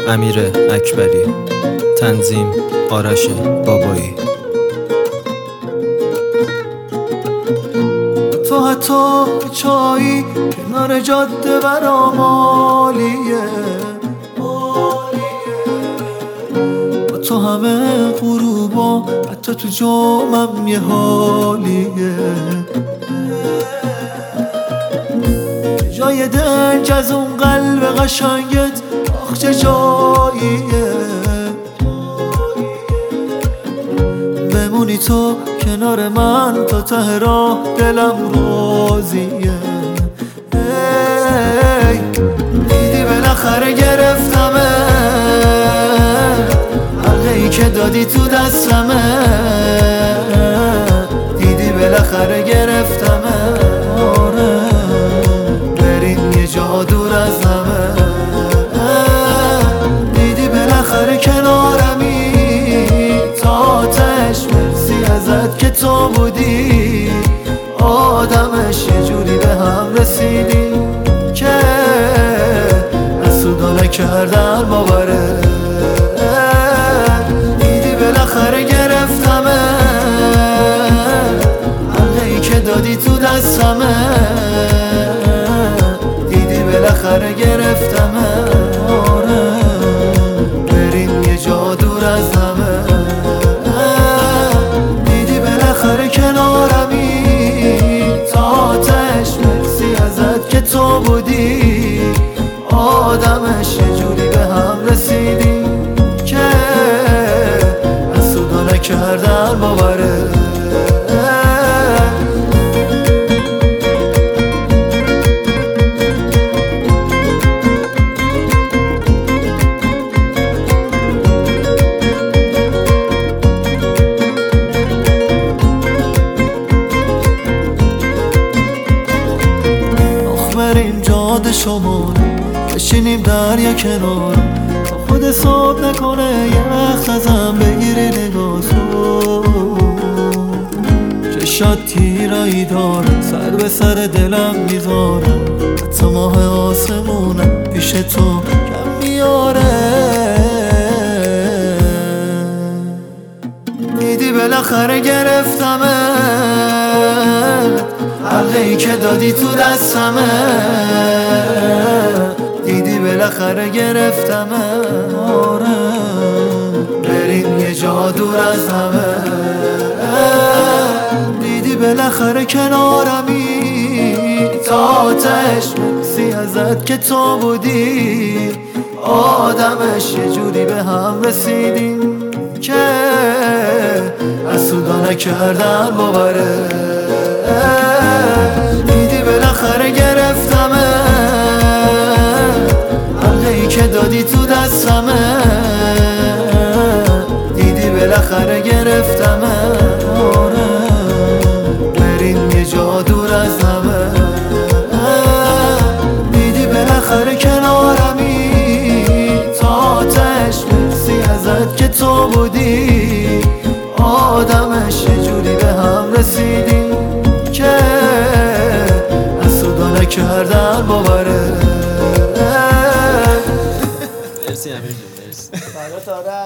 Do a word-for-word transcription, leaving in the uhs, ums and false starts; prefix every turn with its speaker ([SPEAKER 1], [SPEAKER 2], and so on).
[SPEAKER 1] امیر اکبری، تنظیم آرش بابایی.
[SPEAKER 2] تو حتی چایی کنار جاده برام عالیه، با تو همه غروبا حتی تو جامم یه حالیه. جای دنج از اون قلب قشنگت آخ چه جاییه، بمونی تو کنار من تا ته راه دلم راضیه. ای دیدی بالاخره گرفتمه، حقی که دادی تو دستمه، دیدی بالاخره گرفتمه. آره بریم یه جا دور از همه، دیدی بالاخره کنارمی تا آتش. مرسی ازت که تو بودی آدمش، یه جوری به هم رسیدی که حسودا نکردن باوره. دیدی بالاخره گرفتمه، حقی که دادی تو دستمه، دیدی بالاخره گرفتمه. آره بریم یه جا دور از همه، دیدی بالاخره کنارمی تا آتش. مرسی ازت که تو بودی آدمش، یه جوری به هم رسیدی که حسودا نکردن باوره. بریم جاده شما بشینیم دریا کنار، تا خود صبح نکنه یه وقت ازم بگیری نگاهتو. چشات تیرایی داره سر به سر دلم میذاره، حتی ماه آسمونم پیش تو کم میاره. دیدی بالاخره گرفتمه، حقی که دادی تو دستمه، دیدی بالاخره گرفتمه. آره بریم یه جا دور از همه، دیدی بالاخره کنارمی تا آتش. مرسی ازت که تو بودی آدمش، یه جوری به هم رسیدیم که حسودا نکردن باوره. دیدی بالاخره گرفتمه، حقی که دادی تو دستمه، دیدی بالاخره گرفتمه. آره بریم یه جا دور از همه، دیدی بالاخره کنارمی تا آتش. مرسی ازت که تو بودی آدمش، یه جوری به هم رسیدیم که حسودا نکردن باوره.
[SPEAKER 1] مرسی امیر جون، مرسی.